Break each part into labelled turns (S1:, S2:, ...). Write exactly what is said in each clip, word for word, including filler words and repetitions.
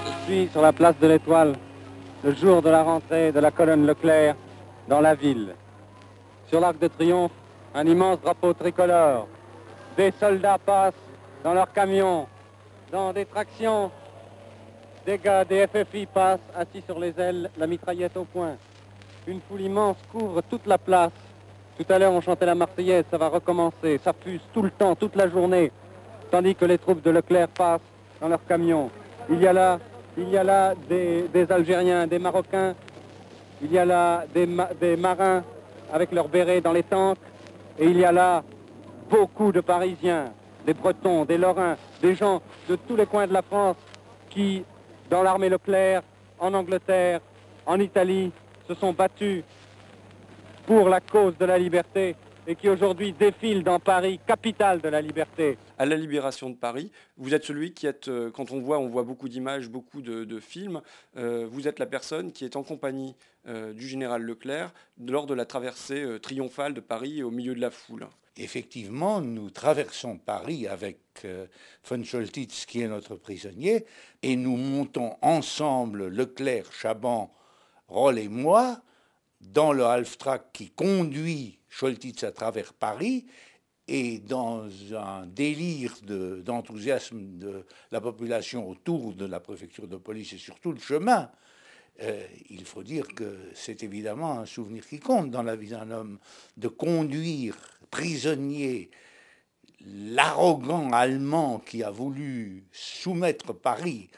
S1: Je suis sur la place de l'Étoile, le jour de la rentrée de la colonne Leclerc dans la ville. Sur l'Arc de Triomphe, un immense drapeau tricolore. Des soldats passent dans leurs camions, dans des tractions. Des gars des F F I passent assis sur les ailes, la mitraillette au poing. Une foule immense couvre toute la place. Tout à l'heure, on chantait la Marseillaise, ça va recommencer. Ça fuse tout le temps, toute la journée, tandis que les troupes de Leclerc passent dans leurs camions. Il y a là, il y a là des, des Algériens, des Marocains, il y a là des, ma- des marins avec leurs bérets dans les tanks, et il y a là beaucoup de Parisiens, des Bretons, des Lorrains, des gens de tous les coins de la France qui, dans l'armée Leclerc, en Angleterre, en Italie, se sont battus pour la cause de la liberté et qui aujourd'hui défilent dans Paris, capitale de la liberté.
S2: À la libération de Paris, vous êtes celui qui est, euh, quand on voit, on voit beaucoup d'images, beaucoup de, de films, euh, vous êtes la personne qui est en compagnie euh, du général Leclerc lors de la traversée euh, triomphale de Paris au milieu de la foule.
S3: Effectivement, nous traversons Paris avec euh, von Choltitz, qui est notre prisonnier, et nous montons ensemble, Leclerc, Chaban, Roll et moi, dans le half-track qui conduit Choltitz à travers Paris, et dans un délire de, d'enthousiasme de la population autour de la préfecture de police et surtout le chemin. Euh, il faut dire que c'est évidemment un souvenir qui compte dans la vie d'un homme, de conduire prisonnier l'arrogant Allemand qui a voulu soumettre Paris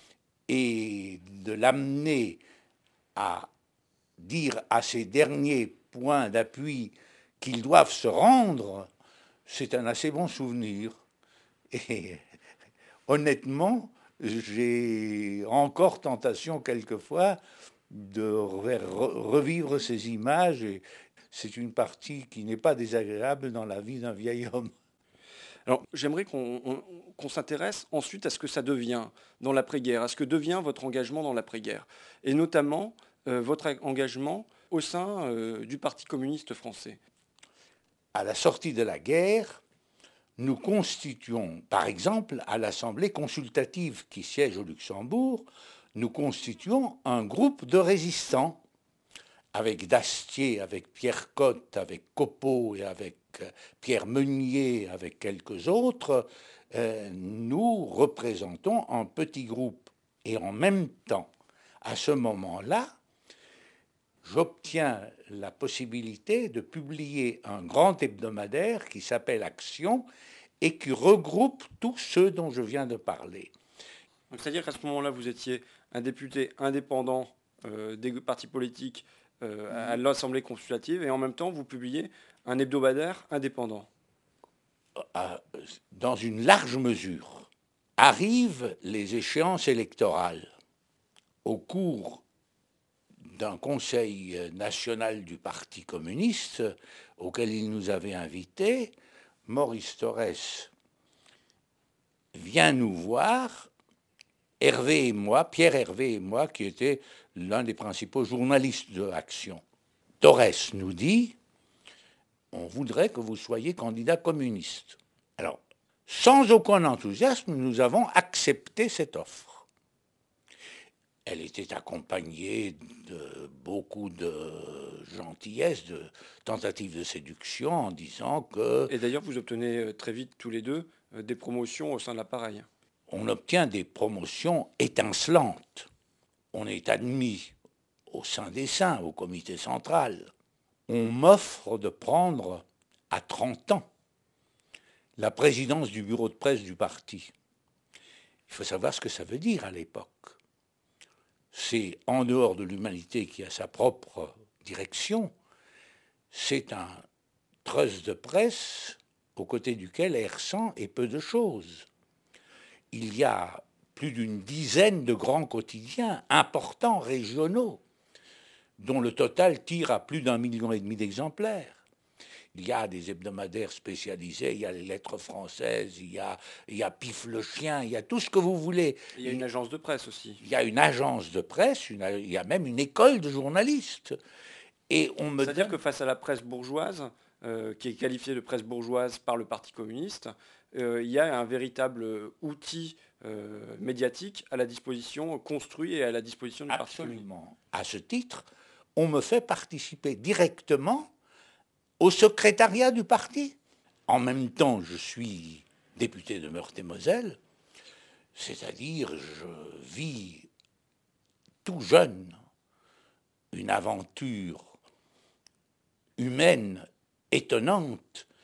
S3: et de l'amener à dire à ces derniers points d'appui qu'ils doivent se rendre, c'est un assez bon souvenir. Et honnêtement, j'ai encore tentation quelquefois de revivre ces images, et c'est une partie qui n'est pas désagréable dans la vie d'un vieil homme.
S2: Alors, j'aimerais qu'on, on, qu'on s'intéresse ensuite à ce que ça devient dans l'après-guerre, à ce que devient votre engagement dans l'après-guerre, et notamment euh, votre engagement au sein euh, du Parti communiste français.
S3: À la sortie de la guerre, nous constituons, par exemple, à l'Assemblée consultative qui siège au Luxembourg, nous constituons un groupe de résistants, avec Dastier, avec Pierre Cotte, avec Copeau et avec Pierre Meunier, avec quelques autres. Euh, nous représentons un petit groupe. Et en même temps, à ce moment-là, j'obtiens la possibilité de publier un grand hebdomadaire qui s'appelle Action et qui regroupe tous ceux dont je viens de parler.
S2: Donc, c'est-à-dire qu'à ce moment-là, vous étiez un député indépendant euh, des partis politiques euh, à l'Assemblée consultative et en même temps, vous publiez un hebdomadaire indépendant.
S3: Dans une large mesure, arrivent les échéances électorales. Au cours d'un conseil national du Parti communiste auquel il nous avait invités, Maurice Thorez vient nous voir, Hervé et moi, Pierre Hervé et moi, qui était l'un des principaux journalistes de Action. Thorez nous dit, on voudrait que vous soyez candidat communiste. Alors, sans aucun enthousiasme, nous avons accepté cette offre. Elle était accompagnée de beaucoup de gentillesse, de tentatives de séduction en disant que...
S2: Et d'ailleurs, vous obtenez très vite tous les deux des promotions au sein de l'appareil.
S3: On obtient des promotions étincelantes. On est admis au sein des saints, au comité central. On m'offre de prendre à trente ans la présidence du bureau de presse du parti. Il faut savoir ce que ça veut dire à l'époque. C'est en dehors de l'humanité qui a sa propre direction, c'est un trust de presse aux côtés duquel R cent est peu de choses. Il y a plus d'une dizaine de grands quotidiens importants, régionaux, dont le total tire à plus d'un million et demi d'exemplaires. Il y a des hebdomadaires spécialisés, il y a les Lettres françaises, il y a, il y a Pif le chien, il y a tout ce que vous voulez.
S2: Il y a une agence de presse aussi.
S3: Il y a une agence de presse, une, il y a même une école de journalistes. Et on me
S2: C'est-à-dire
S3: donne...
S2: que face à la presse bourgeoise, euh, qui est qualifiée de presse bourgeoise par le Parti communiste, euh, il y a un véritable outil euh, médiatique à la disposition, construit et à la disposition du Parti communiste.
S3: Absolument. À ce titre, on me fait participer directement au secrétariat du parti. En même temps, je suis député de Meurthe-et-Moselle, c'est-à-dire je vis tout jeune une aventure humaine étonnante